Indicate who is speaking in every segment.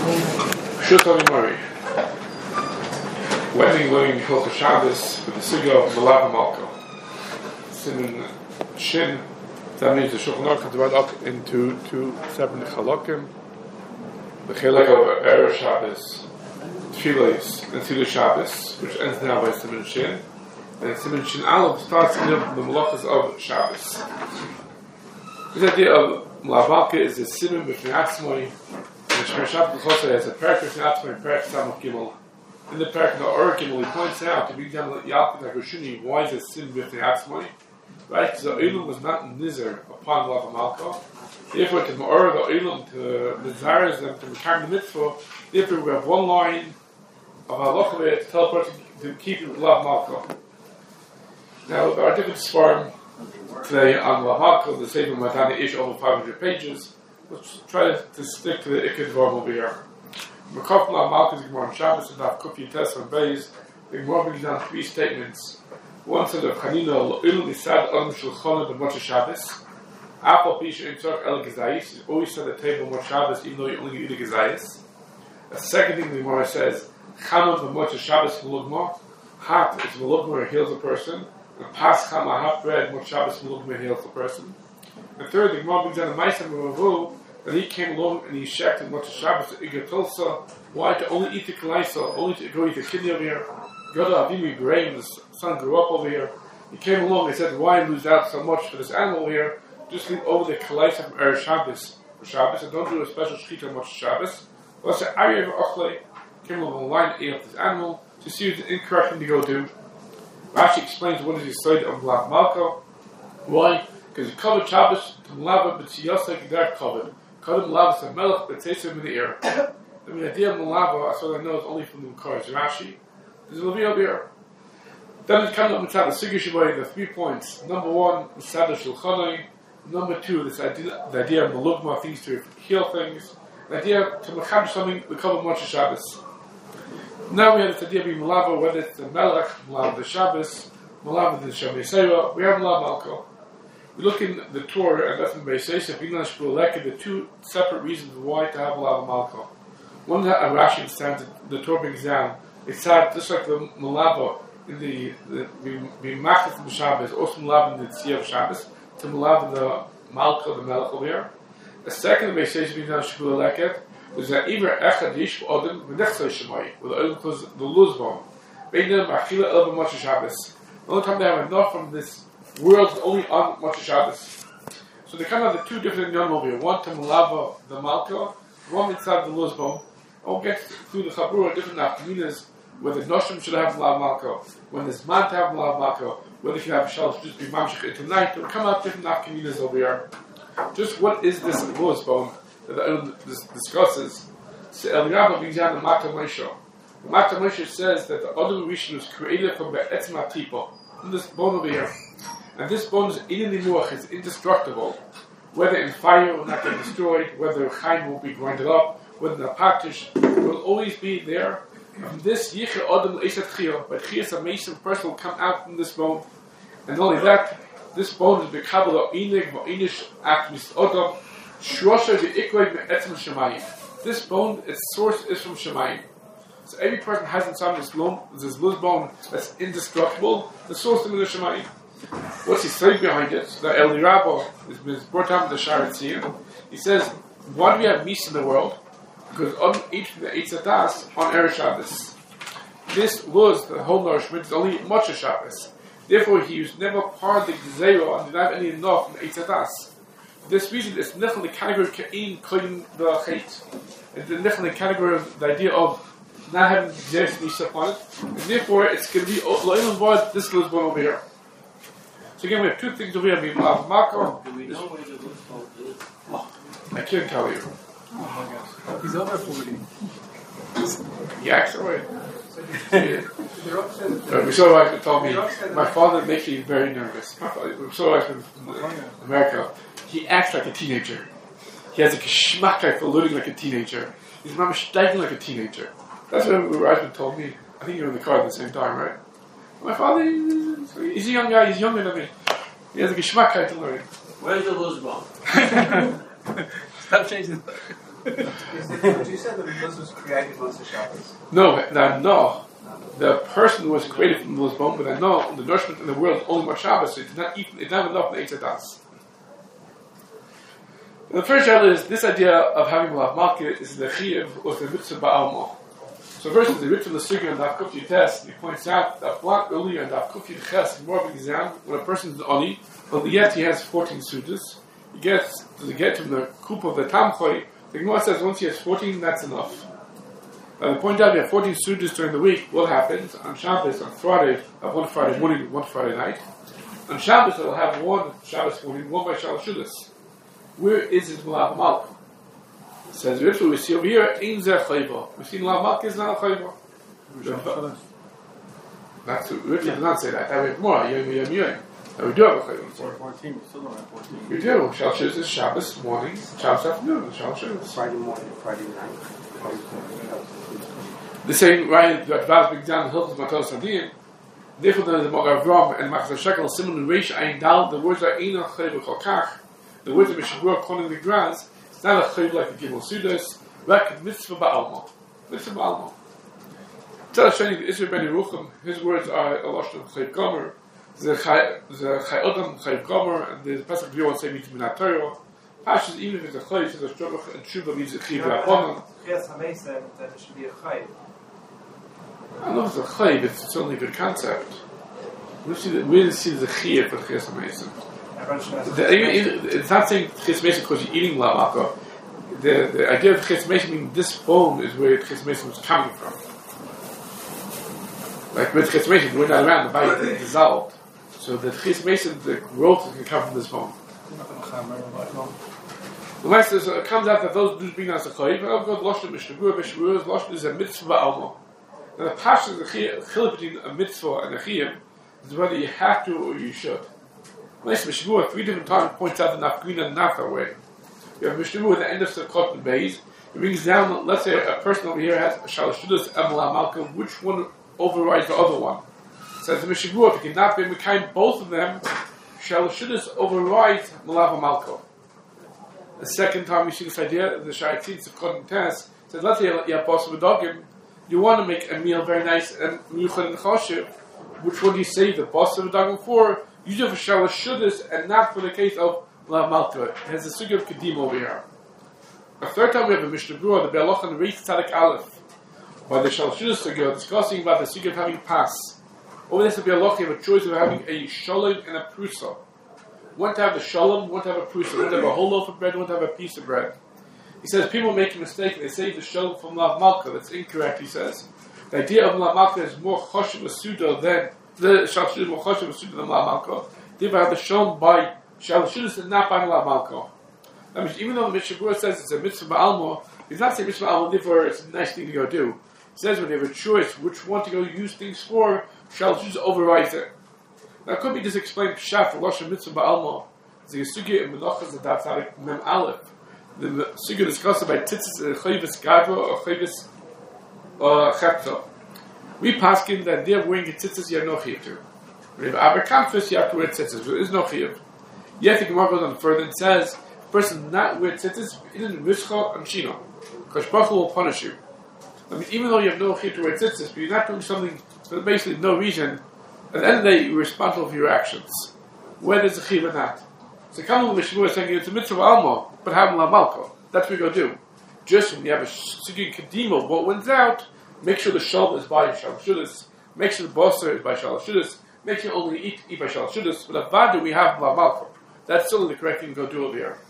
Speaker 1: Shulchan Aruch. When we learn Hilchos Shabbos with the sugya of Malav Malka, Siman Shin, that means the Shulchan Aruch is divided up into two separate chalakim. The chalak of Erev Shabbos, Tfilos, and Tfilos Shabbos, which ends now by Siman Shin, and Siman Shin Aleph starts in the Malachas of Shabbos. This idea of Malav Malka is a Siman B'fnei Atzmai. The Shemir Shabbos also has a parak B'fnei Atzmai and parak Samach Gimel. In the parak of Orach Gimel, he points out to be done like Yalkut HaGoshuni, why is it Siman B'fnei Atzmai? Right, because the Olam was not nizar upon Malav Malka. Therefore, to Ma'or the Olam, to the desires them to become the mitzvah, therefore we have one line of halacha where to tell a person to keep Malav Malka. Now, there are different svarim today on Malav Malka, the Sefer Matana Ish over 500 pages. Let's try to stick to the Ikad Vorm over here. Mekaf Malav Malka is Gemara on Shabbos and Daf Kuf Yites on Beis. The Gemara brings down three statements. One said of Chanina, L'ilum Yisad Adam Shulchana B'Motzei Shabbos. Apple Pisha in Tzorch El Gezayis. You always set the table Motzei Shabbos even though you only eat the Gezayis. The second thing the Gemara says, Chama B'Motzei Shabbos Melugma. Hot is Melugma, it heals a person. And Pas Chama, hot bread, Motzei Shabbos Melugma, heals a person. The third, the Gemara brings down the Maisa Meravu, that he came along and he checked in Motzei Shabbos to Iger Tulsa. Why? To only eat the Kalaisa, only to go eat the kidney over here. Yoda Avimi Graham, the son grew up over here. He came along and said, why lose out so much for this animal here? Just leave over the Kalaisa from Erev Shabbos for Shabbos, and don't do a special shechita on Motzei Shabbos. Let's say Aryev Ochle came along the line and ate up this animal to see if it's an incorrect thing to go do. Rashi explains what is the side of Malav Malka. Why? Because he covered Shabbos to Malava, but Siyasa G'der covered. Covered Malava to Melech, but Tzesim in the air. I mean, the idea of Malava, as far as I know, is only from the Mekar Rashi. There's a Levi over here. Then it comes up with the Sugya Shabbai, the 3 points. Number one, the Sada Shulchanai. Number two, the idea of Malugma, things to heal things. The idea to Mecham something, we cover Motzei Shabbos. Now we have this idea of being Malava, whether it's the Melech, Malava the Shabbos, Malava the Shabbat Seira, we have Malav Malka. We look in the Torah, and that's in Beis Yosef, English Shpulek, the two separate reasons why to have Malav Malka. One that Rashi understands, the Torah brings down, it's sad, just like the Malava in the being Makhlef from the Shabbos, also Malava in the Tziyah of Shabbos, to Malava the Malka, the Melech over here. The second Beis Yosef brings down Shpulek, is that Iber Echad Yish Odin V'Nechzai Shemai, where the Odin calls the Luzbom. Beinem Achila El B'Motzei Shabbos. The only time they have enough from this world is only on Motzei Shabbos. So they come out the two different Yom over here. One to Malava the Malka, one inside the Luzbom. We'll get through the Chabura different nafkaminas, whether Noshim should have Malav Malka, when there's man to have Malav Malka, whether if you have Shal should just be Mamshech into night. There will come out different nafkaminas over here. Just what is this Luzbom that the Olam discusses? So Eliyahu brings down the Mata Moshe. The Mata Moshe says that the Adam Rishon was created from the Etzma Tipo, from this bone over here. And this bone is it's indestructible. Whether in fire will not get destroyed, whether Chaim will be grinded up, whether the Patish will always be there. And this Yichel Adam Eisat Chiyah, but Chiyas Amazing person will come out from this bone. And not only that, this bone is Bekabel of Inig, Va'inish Atmis Odom, Shrosha V'Ikroid Me'etzim Shemayim. This bone, its source is from Shemayim. So every person has inside this loose bone that's indestructible. The source of the Shemayim. What's he saying behind it? The El Rabba is brought down with the Shara Tziyah. He says, why do we have meat in the world? Because on each from the Eitz Adas on Erev Shabbos. This was the whole nourishment is only Motzei Shabbos. Therefore, he was never part of the Gezerah and did not have any enough from the Eitz Adas. For this reason, it's not in the category of Ka'in, Koyin, the Chait. It's not in the category of the idea of not having Gezerah Nisa upon it. And therefore, it's going to be Lo'il Vod, this was one over here. So again, we have two things over here. We have Malav Malka.
Speaker 2: Do we know where the Luzbom is?
Speaker 1: I can't tell you.
Speaker 2: Oh my gosh. He's over 40.
Speaker 1: He acts away. So wife told me, my father makes me very nervous. My father, so wife from America, he acts like a teenager. He has a geschmack for learning like a teenager. His mom is steiging like a teenager. That's what my husband told me. I think you were in the car at the same time, right? My father, he's a young guy, he's younger than me. He has a geschmack to learn.
Speaker 2: Where's the Luzbom?
Speaker 3: Stop changing. Would you say that this was created once the Shabbos?
Speaker 1: No, the person was created from those bones, but the nourishment in the world only was Shabbos, so it's not enough in the das. The first shadow is this idea of having Lav Malka is the Chiyuv of the Mitzvah Ba'alma. So first is the Mitzvah L'Sugya and Daf Kuf Yutes, he points out that block earlier in Daf Kuf Yutes is more of an exam when a person is Oni, but yet he has 14 sudas. He gets to get from the Kup of the Tamchoi. The Gemara says once he has 14, that's enough. The point out you have 14 sudas during the week. What happens on Shabbos, on Friday, one Friday morning, one Friday night. On Shabbos, they'll have one Shabbos morning, one by Shalosh Shudas. Where is it Lav Malka? It says, we see over here, Ein Zeh Chayva. We see Lav Malka is not a Chayva. That's what Rishon does not say that. That we have more, Yom. And we do have a Chayva.
Speaker 2: 14, we still don't have 14.
Speaker 1: We do. Shalosh Shudas is Shabbos morning, Shabbos afternoon, and Shalosh Shudas.
Speaker 3: Friday morning, Friday night.
Speaker 1: The same right that Vaz Big Dan Hilchos Matos Hadiyim. Therefore, the Mogar Avram and Machzor Shekel Simon Reish Ein Dal. The words are Ein Chayva Cholkach. The words of Mishabur calling the grass, it's not a chayv like the Gimel Sudas, but mitzvah ba'alma. Mitzvah ba'alma. Tell Shani, the Israel Ben Yerucham, his words are a lashon of chayv gomer, the chayodam chayv gomer, and the Pesach B'yor won't say mitzvah minat Torah. Pashas, even if it's a chayv, says a shuvach and shuvah means a chayv v'aponim.
Speaker 3: Chias HaMeisa, that it should be a chayv.
Speaker 1: I don't know if it's a chayv, it's certainly a good concept. We didn't see the chayv for Chias HaMeisa. It's not saying Chis Mason because you're eating Lav Malka. The idea of Chis Mason means this bone is where Chis Mason was coming from. Like with Chis Mason, we're not around, the body is dissolved. So the Chis Mason, the growth can come from this bone. The Master says, it comes out that those do bring us a chayiv. I've got Lashon Mishnabur, Lashon is a mitzvah alma. Now the passion is the chiluk between a mitzvah and a chiyuv is whether you have to or you should. Nice Mishnah, 3 different times points out the nafgrina and not that way. You have Mishnah at the end of Sukkot and Beis. It brings down, let's say a person over here has Shalosh Shudas and Lav Malka, which one overrides the other one? Says the Mishnah, if you cannot be Mekayim both of them, Shalosh Shudas overrides Lav Malka. The second time we see this idea, the Shaitin Sukkot and Tes says, let's say you have Bosser V'Dogim, you want to make a meal very nice and Miyuchad and Choshev, which one do you save the Bosser V'Dogim for? Usually for Shalosh Shudas and not for the case of Lav Malka. It has a sugya of Kedim over here. The third time we have a Mishnah Berurah, the Be'aloch and Reis Tzadik Aleph, by the Shalosh Shudas sugya, discussing about the sugya of having pas. Over this, the Be'aloch, you have a choice of having a shalom and a prusa. One to have the shalom, one to have a prusa. One to have a whole loaf of bread, one to have a piece of bread. He says people make a mistake, they say the shalom from Lav Malka. That's incorrect, he says. The idea of Lav Malka is more choshev suda than the Shalosh Shudas more choshev suda than Lav Malka. They have the shalom by Shalosh Shudas and not by Lav Malka. That means even though the Mishnah Berurah says it's a mitzvah ba'alma, he's not saying mitzvah ba'alma, therefore it's a nice thing to go do. He says when you have a choice which one to go use things for, Shalosh Shudas overrides it. Now, could be just explained Pshat for Lashon mitzvah ba'alma. There's a sugya in Menachos and Daf Tzadik Mem Aleph. The sugya discussed by tzitzis and chayvis gadra or chayvis chepta. We paskin that they're wearing a tzitzis you have no chiyuv to. When you have Aberkanfus, you have to wear tzitzis. There is no chiyuv. Yet the Gemara goes on further and says, the person not wear tzitzis, isn't rishcha and shino. Because Baruch Hu will punish you. I mean, even though you have no chiyuv to wear tzitzis, but you're not doing something for basically no reason, at the end of the day, you're responsible for your actions. Whether it's a chiyuv or not. So Kamal Mishnah is saying it's a mitzvah alma, but have Lav Malka. That's what we go do. Just when you have a sugi kadima, what wins out, make sure the shalom is by Shalosh Shudas, make sure the bosser is by Shalosh Shudas, make sure only eat by Shalosh Shudas, but avada we have Lav Malka. That's still the correct thing to go do over here.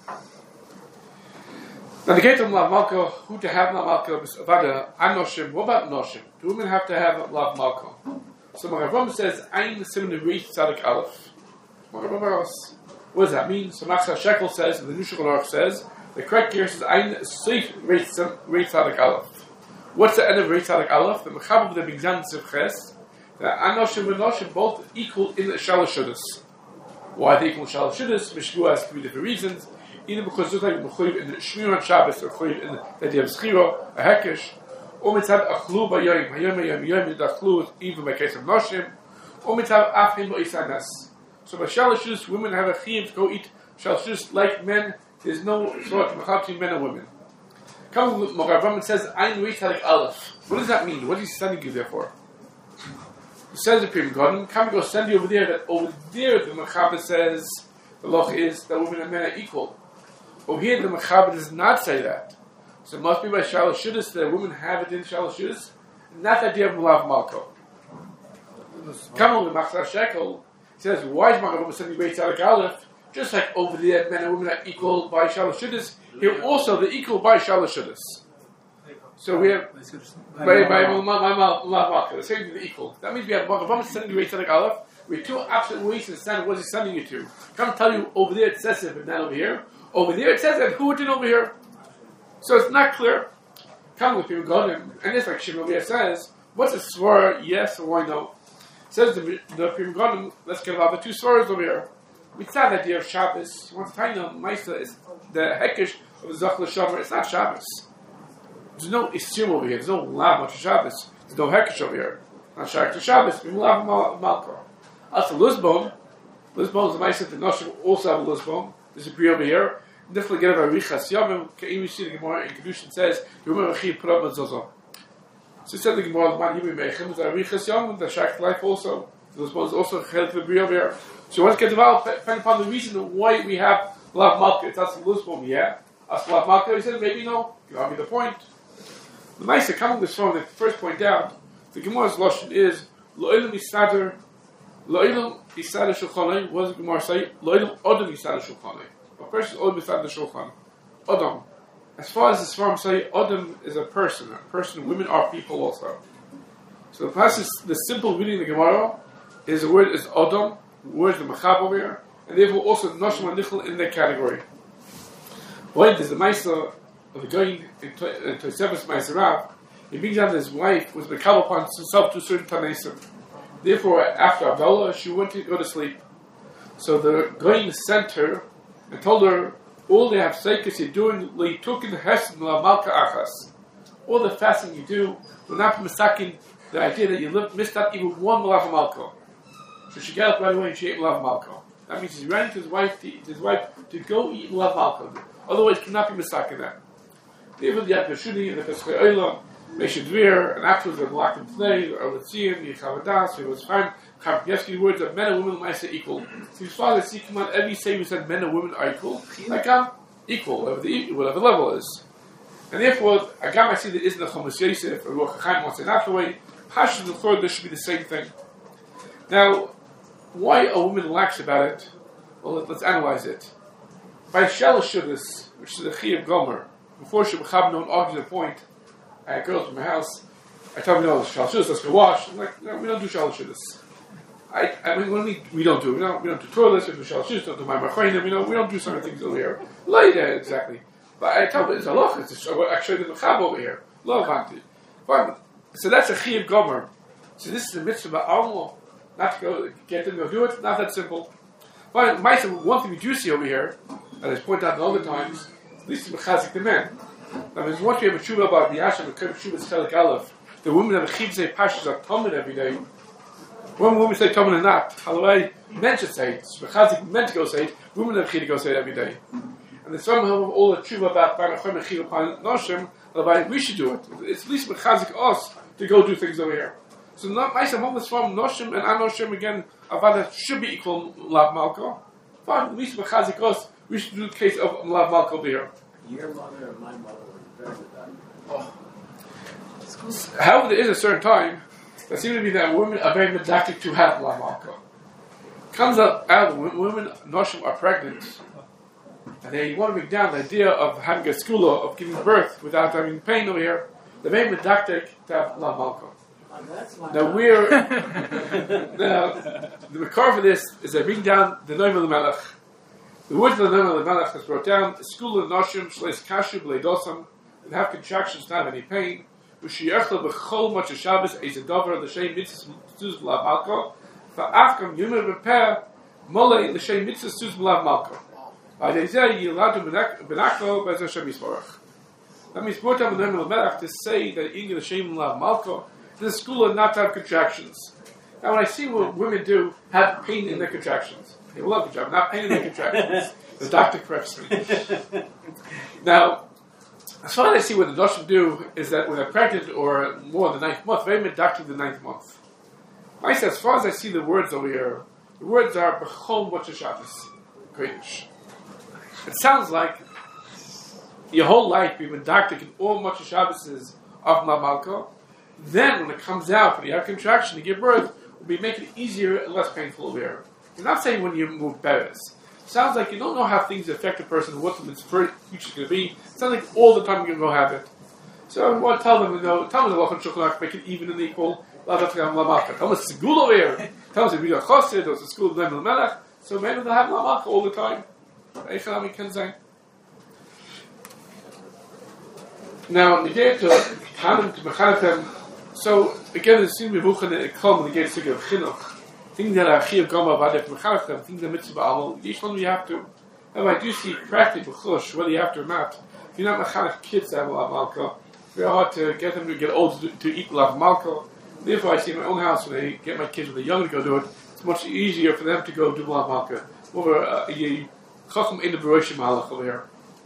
Speaker 1: Now the gate of Lav Malka, who to have Lav Malka is avada, anoshim, what about noshim? Do women have to have Lav Malka? So Maravam says, Ein Simon Reis Tzadik Aleph. What does that mean? So Machzor Shekel says, and the New Shulchan Aruch says, the correct here says, Ein Seif Reis Tzadik Aleph. What's the end of Reis Tzadik Aleph? The Mechab of the Bigdan Tzivches, the Anoshim and Noshim both equal in the Shalosh Shudas. Why they equal in Shalosh Shudas? Mishgua has 3 different reasons. Either because it's like Mechuyev in the Shmir on Shabbos, or Mechuyev in the idea of Schira, a Hekesh, or mitzad Achlu B'Yoyim, Hayom Achlu, even by case of Noshim, or mitzad Afim B'Isanas. So by Shalosh Shudas, women have a chiyuv to go eat Shalosh Shudas like men. There's no sort of mechab between men and women. Comes Mochavam and says, Ein Reitalik Aleph. What does that mean? What is he sending you there for? He says the Pri Megadim, come go send you over there, that over there the Mechaber says, the loch is that women and men are equal. Over here the Mechaber does not say that. So it must be by Shalosh Shudis that women have it in Shalosh Shudis, not the idea of Mulav Malko. Come with Machzor Shekel, he says, why is Mochavam sending Reitalik Aleph? Just like over there, men and women are equal by Shalosh Shudis, here also they're equal by Shalosh Shudis. So we have the same thing, the equal. That means we have Mochavam sending you Reitalik Aleph. We have two absolute ways to understand what he's sending you to. Come tell you over there it says it, but not over here. Over there it says it, who it did over here? So it's not clear. Come with people Godim, and it's like Shimon says, what's a svar, yes or why no? Says the Pri Megadim, let's get about the two svaras over here. It's not the idea of Shabbos. He wants to tell you, Maisa is the Hekesh of the Zach L'Shomer. It's not Shabbos. There's no Isim over here. There's no Lav of Shabbos. There's no Hekesh over here. Not Shak to Shabbos. We Lav Malko. As for Luzbon is the Maisa that Noshim also have a Luzbon. There's a Pri over here. Definitely get a Richas Yomim. Even we see the Gemara in Kedushin says, you remember Chi put up Zozo. So it said the Gemara, Man Yimi Meichem, the Richas Yomim, the Shak life also. The Luzbon is also Chel for Pri over here. So once get developed, depending upon the reason why we have Lav Malka, it's that's the Luzbon, yeah. As Lav Malka, he said, maybe no. You argue the point. The Maisa coming this from the first point down, the Gemara's Lashon is, Lo'ilam Yisader, Lo'ilam Yisader Shulchanai, what does the Gemara say? Lo'ilam Odom Yisader Shulchanai. A person is Odom Yisader Shulchan. Odom. As far as the Sfarim say, Odom is a person. Women are people also. So the passage, the simple reading of the Gemara, is the word is Odom, the word is the Machab over here, and therefore also Noshim and Nichel in that category. Why does the Maisa of the going in Tosefos Maisa Rav, he brings out that his wife was Mekabel upon herself to a certain Tanesim. Therefore, after Abdullah, she went to go to sleep. So the going sent her and told her, all the Hafsekes you're doing, you took in the Hesed Malka Achas. All the fasting you do will not be misakin the idea that you missed out even one Malav Malka. So she got up right away and she ate Malav Malka. That means he's running to his wife to go eat Malav Malka. Otherwise, he cannot be misakin that. Even the Yakashuni, the Pesach Olam, Meshadvir, and afterwards the Malak and Tnei, or Letzian, Yechavadas, it was fine. Champiyevsky words that men and women might say equal. So his father see come on every say we said men and women are equal. Like equal, whatever the level is. And therefore, again I see there isn't a Chomus Yosef, or Ruach HaChaim wants it that way. Pashas the third, there should be the same thing. Now, why a woman lacks about it? Well, let's analyze it. By Shalosh Shudis, which is the Chi of Gomer, before Shebachab no one argues a point, I had girls from my house, I tell them, no, Shalosh Shudis, let's go wash. I'm like, no, we don't do Shalosh Shudis. I mean, we don't do toilets, we do Shalosh Shudis, we don't do my Machainim, we don't do certain things over here. Later, exactly. But I tell them, it's a loch, it's actually the Machab over here. Lo Avanti. Fine. So that's a Chi of Gomer. So this is a mitzvah Ba'almo, not to go get them to go do it, not that simple. Fine, one thing we do see over here, as I pointed out in other times, at least in Mechazik the men. Now, there's once we have a tshuva about the Yashem, the Kerb Shuvah Chelik Aleph, the women have a chivzei pashas are Talmud every day. When women say Talmud or not, halaway, men should say it. Mechazik men to go say it, women have to go say it every day. And there's some who have all the tshuva about Barachim and Chiv upon Noshim, halaway, we should do it. It's at least Mechazik us to go do things over here. So not nice and homeless from Noshim and Anoshim again, Avada should be equal Lav Malko. Fine, at least Mechazik us, we should do the case of Lav Malko over here.
Speaker 2: Your mother and my mother were very good.
Speaker 1: However, there is a certain time that seems to be that women are very medactic to have Lav Malka. Comes out when women Noshim are pregnant, and they want to bring down the idea of having a skula, of giving birth without having pain over here. They're very medactic to have Lav Malka. Now the makar for this is they bring down the Noam Melech. The words of the Noam Melech is brought down. Skula Noshim shleis kashu b'leidosam, and have contractions, not have any pain. V'shiyachla b'chol much Shabbos is a dover l'shem mitzvah tuz b'lav malko. V'afkam yumer b'per molei l'shem mitzvah tuz b'lav malko. V'adezeh yiladu b'naklo b'ez Hashem Yisborach. That means brought down the Noam Melech to say that in l'shem b'lav malko, this school is not to have contractions. Now, when I see what women do, have pain in their contractions. They love contractions, not pain in their contractions. The doctor corrects me. Now, as far as I see what the Doshim do is that when they're pregnant or more than the 9th month, very medactic the 9th month. I say, as far as I see the words over here, the words are B'chol Motzei Shabbos Kodesh. It sounds like your whole life you've been medactic in all Motzei Shabbos of Malka. Then when it comes out, when you have contraction to give birth, will be make it easier and less painful over here. He's not saying when you move beres. Sounds like you don't know how things affect a person, what the future is going to be. It sounds like all the time you're going to go have it. So I want to tell them, tell them the Lachon Shulchan make it even and equal. Tell them it's a school over here. Tell them it's a Bida Chosid, or it's a school of Nevel Melech. So maybe they'll have Lamach all the time. Now, negate to Tanim to Mechanetem. So again, it seems to be Vuchan and Eklom negate to give Chinuch. Things that are Chiyav Gama Vadef Mechanetem, things that are Mitzvah Amal, each one you have to. And I do see practical chush, whether you have to or not. If you're not Mechanech kids that have Lav Malka, it's very hard to get them to get old to eat Lav Malka. Therefore, I see in my own house when I get my kids when they're young to go do it, it's much easier for them to go do Lav Malka. Over a Chacham in the Baroshim Malach over here.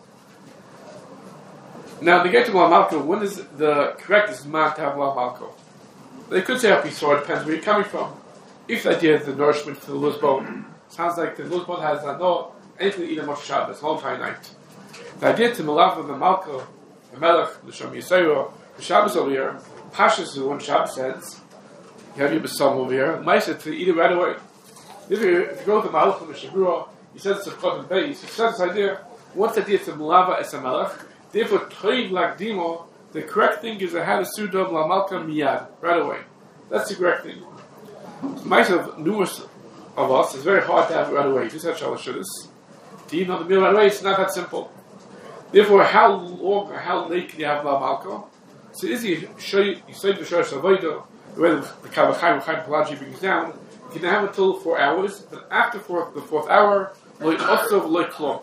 Speaker 1: Now, to get to Lav Malka, when is the correct Zman to have Lav Malka? They could say up Yisrael, depends where you're coming from. If the idea is the nourishment for the Luzbon, sounds like the Luzbon has no anything to eat on Moshe Shabbos, the whole entire night. The idea to Malav of the Malka, the Melech, the Shem Yisrael, the Shabbos over here, Pashas is when Shabbos ends, you have your Besam over here, Maisa to eat it right away. If you go to the Malach of the Shabura, he says it's a Chodim base, he says this idea, once the idea to Malava as a Melech, therefore, Toiv Lagdimo, the correct thing is to have a Sudom La Malka Miyad, right away. That's the correct thing. Might have numerous of us, it's very hard to have it right away. Just have Shalosh Shudas. To eat on the meal right away, it's not that simple. Therefore, how long or how late can you have La Malka? So is you say the Shosh Avodah, the way the Kavachayim Chaim Pelagi brings down, you can have it till 4 hours, but after the fourth hour, Loy Otso Loy Klom.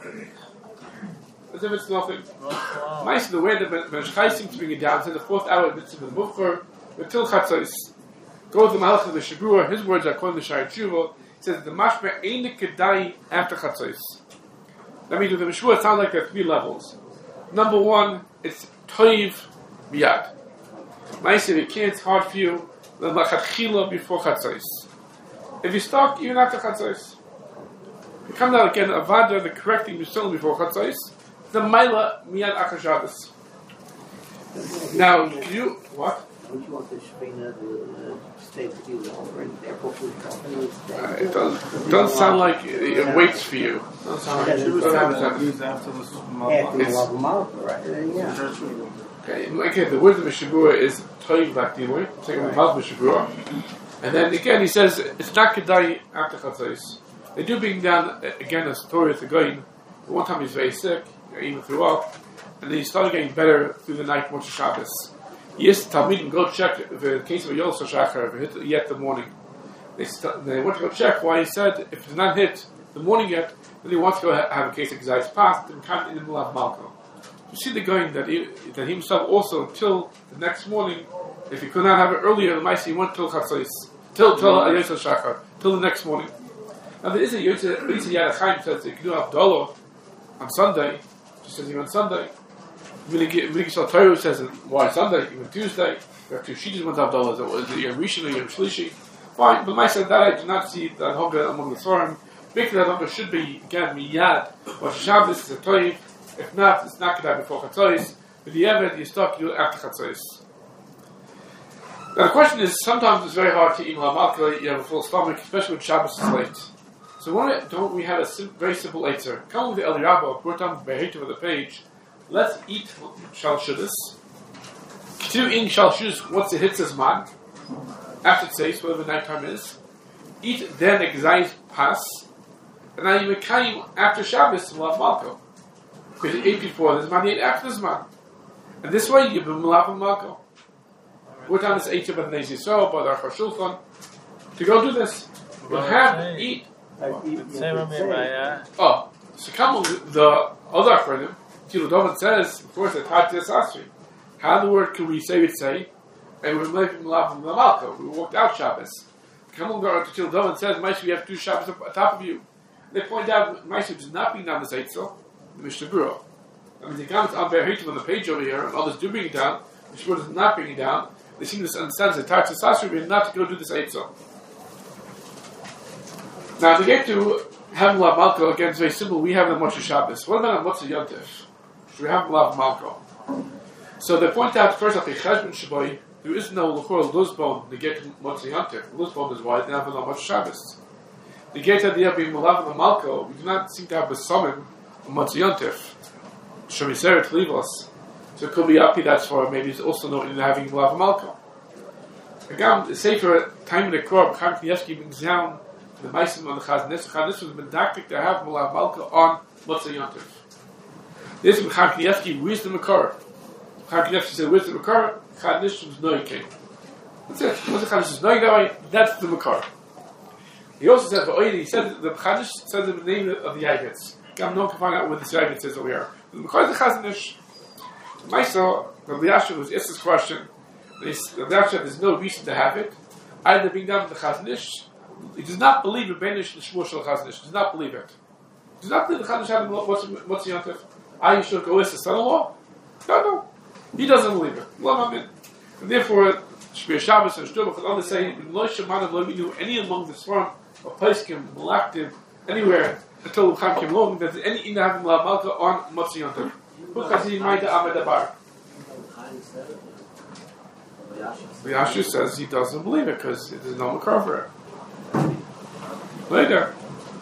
Speaker 1: As if it's nothing. Mice, the way that Menschai seems to bring it down, so the fourth hour, it's in the Mufcher, until Chatzos. Go to the Malach of the Shabura, his words are called the Shai Tshuva. He says, the Mashma Ein Kedai after Chatzos. That means with the Meshua, it sounds like there are 3 levels. Number 1, it's Toiv Miyad. Mice, if you can't, it's hard for you, the Lachatchila before Chatzos. If you start, even after Chatzos. If you come down again, Avada, the correct thing, you're still before Chatzos. The Maila Miyad Achar Shabbos. Now, can you, what?
Speaker 4: Don't you want the Shekhinah to stay with you longer and therefore
Speaker 1: it doesn't sound like it waits for you. It doesn't sound like
Speaker 3: She was saying that these after the
Speaker 4: Malka, right? Yeah.
Speaker 1: Okay, the word of Mishabura is Toiv Lakdimoy, taking the mouth of Mishabura. And then again he says, it's not Kedai after Chatzos. They do bring down, again, a story of the Goyin. One time he's very sick, even threw up, and then he started getting better through the night, Moshe Shabbos. Yes, Talmidim go check the case of a Yol Shachar, if it hit yet the morning. They went to go check why he said, if it's not hit the morning yet, then he wants to go have a case of Gazai's past, and come in the middle of Malka. You see the going that he himself also, until the next morning, if he could not have it earlier, the Maisi he went till Chatzos, till Yol Shachar, till the next morning. Now there is a Yotze Yad HaChaim says that you can do Havdalah on Sunday, just says even on Sunday. Miligishal Torah says why Sunday, even Tuesday, you have 2 Shitas, one's Havdalah, is it Yom Rishon or Yom Shlishi? Fine, but myself that I do not see that Hogga among the Sorim. Because that Hogga should be, again, Miyad, or Shabbos is a Toiv. If not, it's not Kedai before Chatzos. But the Eved, you start, you do after Chatzos. Now the question is, sometimes it's very hard to eat Malka, you have a full stomach, especially when Shabbos is late. So why don't we have a very simple answer? Come with the El Rabba, brought down the Beheitim of the page. Let's eat Shal Shudas. Continue eating Shal Shudas once it hits his man. After Tzeis, whatever nighttime is. Eat then Gzais Pas. And now you Mekayim after Shabbos to Malav Malko. Because you ate before this man, you ate after this man. And this way you've been Malav Malko. We're down this Eitzah by the Nezi So, by the Archar Shulchan. To go do this. We'll have eat. Oh, so come on, the other Achronim. Tilo Dovan says, of course, it's hard to Asri. How in the word can we say, and we're making Malav Malka, we walked out Shabbos. Come on, to Tilo Dovan says, Maishu, we have 2 Shabbos on top of you. They point out, Maishu does not bring down the Eitzel, the Mishnah Berurah. I mean, the comments on very on the page over here, and others do bring it down. The Shmuel does not bring it down. They seem to understand the Tarts Sasri not to go do this Eitzah. Now, to get to having Lav Malko, again, it's very simple. We have the Motzei Shabbos. What about Motzei Yontif? Should we have Lav Malko? So they point out first that the Cheshbon Shaboy, there is no L'chor Luzbon to get to Motzei Yontif. Luzbon is why they have no Motzei Shabbos. The get idea of being Lav Malko, we do not seem to have the summon of Motzei Yontif. Shomiseret to leave us. So it could be Api that's for maybe it's also not in having Lav Malko. Again, the Sefer time in the Korb, Chaim Knievsky brings down the Meisim on the Chazanish. Chazanish was medactic to have Lav Malko on Motzei Yontif. This is Chaim Knievsky, where's the Makar? Chaim Knievsky said, where's the Makar? Chazanish was Noike. That's it. What's the Chazanish was Noike that way? That's the Makar. He also said, he said the Chazanish said the name of the Yavitz. I'm not going to find out what this Yavitz is over here. The Makar is the Chazanish. Maisa, the Liashav was asked this question. The Liashav said there's no reason to have it. Either being done with the Chazanish, he does not believe in Benish the Shmuel Shel Chazanish. He does not believe it. He does not believe the Chazanish having what's the Yontif. I should go as his son-in-law? No. He doesn't believe it. And therefore, Shmir Shabbos and Shtur B'chol others say, Lo Shemanim Lo Minu, any among the Swarm of Paiskim, Malaktiv, anywhere until the Cham came along, that there's any in having Lav Malka on Motzei Yontif. The Yashu says he doesn't believe it because there's no makar for it. Later.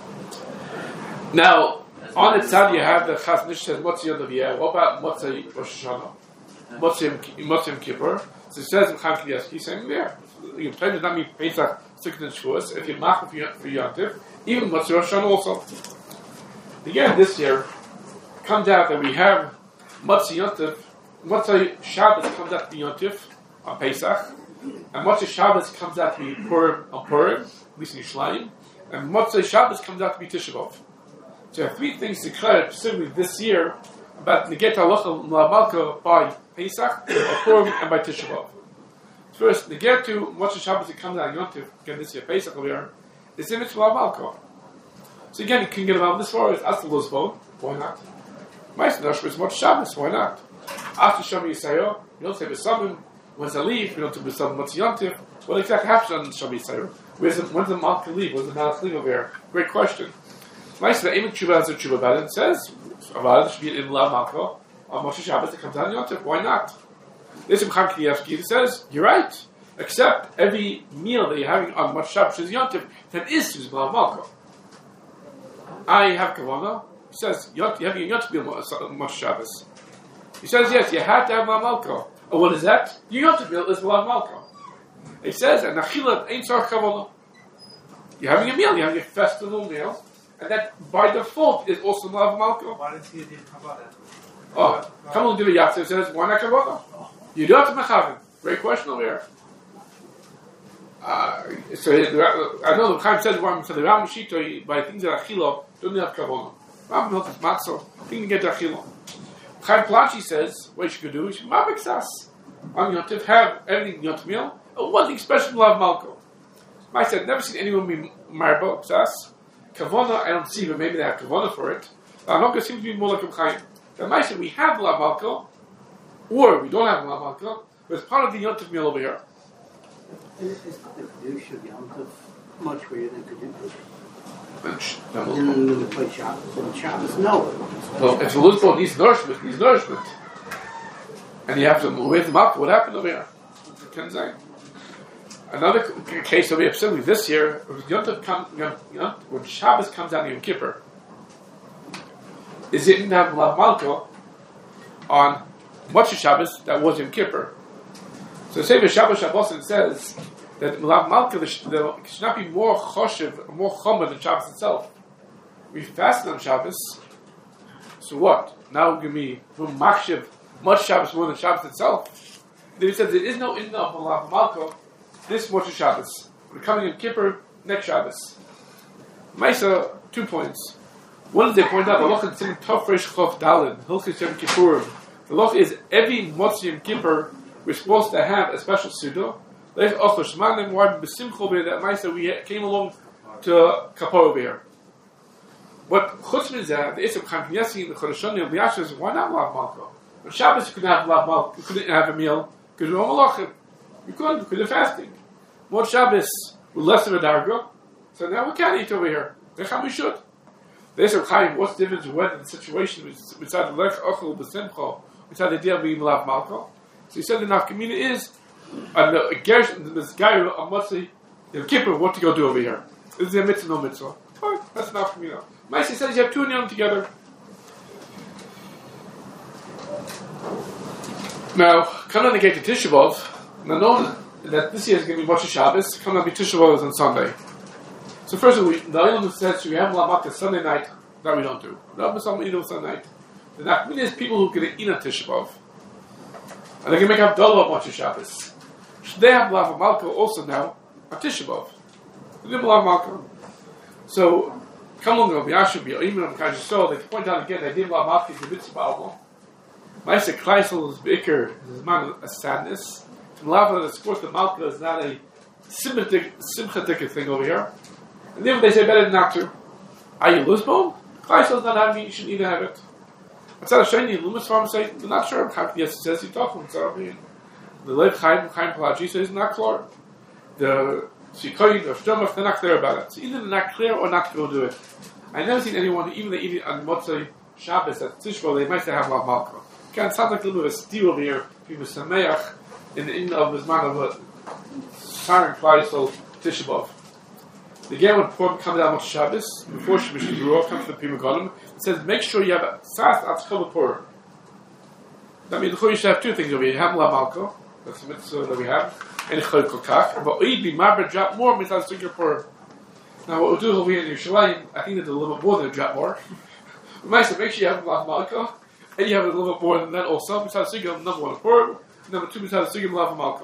Speaker 1: Now, on its side you have the Chazanish says Motzei Yontif. What about Motzei Rosh Hashanah? Motzei Kippur. So it says in Chaim Knievsky, he's saying there. You play does not mean Pesach, Sukkot and Shavuos. If you mach for Yontif, even Motzei Rosh Hashanah also. Again, this year comes out that we have Motzei Yontif. Motzei Shabbos comes out to be Yontif on Pesach, and Motzei Shabbos comes out to be Purim on Purim, at least in Yerushalayim, and Motzei Shabbos comes out to be Tisha B'Av. So there are three things declared specifically this year about Neget Halacha Lav Malka by Pesach, by Purim, and by Tisha B'Av. First, Neget to Motzei Shabbos that comes out Yontif, again this year Pesach over here, is in it Lav Malka. So again, you can get about this far as Asal Luzbon, why not? Ma'aseh Nashma is Motzei Shabbos, why not? After Shami Yisrael, you don't say B'Samim. When's the leave? We don't do B'Samim Motzei Yontif. What exactly happens on Shami Yisrael? When's the Malka leave? When's the Malach leave over here? Great question. Ma'aseh the Emek Tshuva has a Tshuva about it. It says, Avad should be in Lav Malka on Motzei Shabbos. It comes out Yontif. Why not? This is Chaim Knievsky. It says, you're right. Except every meal that you're having on Motzei Shabbos is Yontif, that is to Lav Malka. I have Kavanah. He says, you have a Yontif meal on Motzei Shabbos. He says, yes, you have to have Lav Malka. Oh, what is that? You have to feel is Lav Malka. It says, and Achila ain't Tzarech Kavanah. You're having a meal, you're having a festival meal, and that by default is also Lav Malka.
Speaker 3: Why did he do Kavanah?
Speaker 1: Oh, come on, give a Yatzir says, why not Kavanah? You do have to Mechavim. Great question over here. So I know the Chaim says, for the Ram Shito, by things that Achila, don't have Kavanah. Ram Hilchas Matzah, thing to get to Achila. Chaim Plachi says, what you could do is Mavik Sas. On Yontif, have everything Yontif meal. One thing special Lav Malko. I said, never seen anyone be Marbo Sas. Kavona, I don't see, but maybe they have Kavona for it. Malko seems to be more like a Chaim. Then I said, we have Lav Malko, or we don't have Lav Malko, but it's part of the Yontif meal over here.
Speaker 4: Is the Kedusha of Yontif much greater than Kedusha? In the place Shabbos. In Shabbos, no.
Speaker 1: Well, if the Luzbon needs nourishment. And you have to wait them up. What happened over here? Another case over here, specifically this year, when Shabbos comes out in Yom Kippur, is it didn't have Lav Malka on Motzei Shabbos that was Yom Kippur. So say the Shabbos says that Lav Malka should not be more choshev, more chomer than Shabbos itself. We fasted on Shabbos, so what? Now give me machshev much Shabbos more than Shabbos itself. Then he says there is no inna of Lav Malka this Motzei Shabbos. We're coming in Kippur next Shabbos. Maisa, 2 points. One is they point out the loch in Sim Tofresh Chof Dalin Hilchos Yom Kippurim. The loch is every Motzei Yom Kippur we're supposed to have a special suda. That Maisa we came along to Kapor over here. But chutz min zeh, the Isam Chaim Knessi, the Chodeshani, and the Yashas, why not Lav Malka? On Shabbos you couldn't have Lav Malka, you couldn't have a meal, because you're Malachim. You could have fasting. More Shabbos, with less of a darga, so now we can't eat over here. Necham we should. The Isam Chaim, what's the difference when the situation beside the Lech Ochel B'Simcha, beside the idea of being Lav Malka? So he said the Nafkamina is, and the Gersh, the Mizgayu, Amatzi, Yom Kippur, what to go do over here? Is there a mitzvah, no mitzvah? Fine, that's Nafkamina. Maisi says you have two Niyam together. Now, come on the gate to Tisha B'Av. Now, know that this year is going to be Moshe Shabbos. Come on, be Tisha B'Av is on Sunday. So first of all, the Olam says we have Lamaka Sunday night. That we don't do. No, but some eat on Sunday night. The Nafkamina is people who can eat on Tisha B'Av. And they can make Havdalah of Moshe Shabbos. Should they have Lav Malka also now on Tisha B'Av? They didn't Lav Malka. So, come along, Rabbi Yashu, even on Kaj Yisrael, they point out again, they didn't Lav Malka is the mitzvah Ba'alma. Maisa Kleisel is Be'ikr, is man a sadness. From Lav, of course, the Malka is not a simchatik thing over here. And then they say better not to. Are you Luzbon? Kleisel is not having it, you shouldn't either have it. What's that a shiny Lumas farm say? They're not sure. Yes, it says you talk from it. The Lev Chaim Pelagi says not clear. The Shikoyi, the Shtomach, they're not clear about it. So either they're not clear or not to go do it. I've never seen anyone, even they eat it on Motzei Shabbos at Tishbo, they might say have Lav Malka. It can sound like a little bit of a steal over here. People Sameach in the end of this man of a Sarin Kleisel Tisha B'Av. The Gemara before comes out on Shabbos, before Shabbos Yisrael comes to the Prima Golim, it says make sure you have a Sas Atzchol B'Pur. That means you should have two things over here. You have Lav Malka, that's the mitzvah that we have, and Chol Kokach, but Oid be Marber drop more mitzvah Singapore. Now what we'll do over here in Yerushalayim, I think it's a little bit more than a drop more. We might say make sure you have Lav Malka, and you have a little bit more than that also. Mitzvah Singapore, number one, Pur, number two, Mitzvah Singapore, Lav Malka.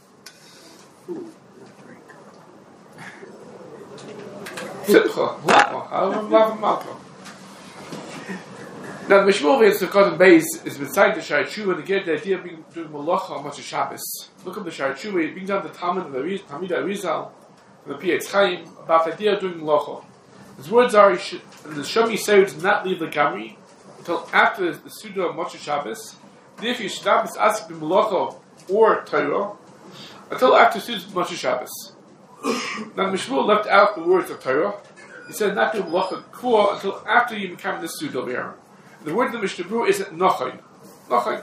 Speaker 1: Simcha, Lav Malka. Now the Mishmur is the Kodim Beis is beside the Shari Tshuva and they get the idea of doing Malacha on Moshe Shabbos. Look at the Shari Tshuva, it brings down the Talmud of the Talmid Arizal and the Pietz Chaim about the idea of doing Malacha. His words are, the Shomi Seir does not leave the Gamri until after the Suda of Moshe Shabbos. Therefore, Shabbos ask the Malacha or Torah until after Suda of Moshe Shabbos. Now the Mishmur left out the words of Torah. He said not to do Malacha Kua until after you become the Suda over here. The word of the Mishnah Berurah is Nochain. Nochain.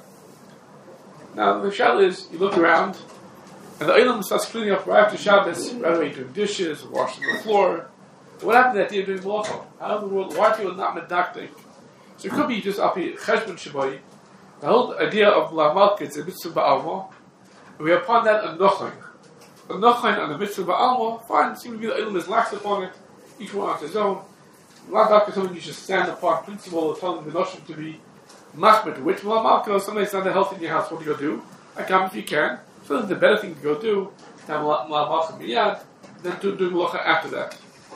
Speaker 1: Now the shal is, you look around, and the Olam starts cleaning up right after Shabbos, right away doing dishes, washing the floor. What happened to that day of doing Malacha? How in the world, why are people not medactic? So it could be just up here, Cheshbon Shabbai. The whole idea of Lav Malka is a mitzvah ba'alma, and we have upon that a Nochain. A Nochain on the mitzvah ba'alma, fine, it seems to be the Olam is lax upon it, each one on his own. Lav is something you should stand upon principle of telling the notion to be machmet, which Lav Malka, somebody's not healthy in your house, what do you go do? I come if you can. So that's the better thing to go do, to have Lav Malka miyad, than to do Malacha after that.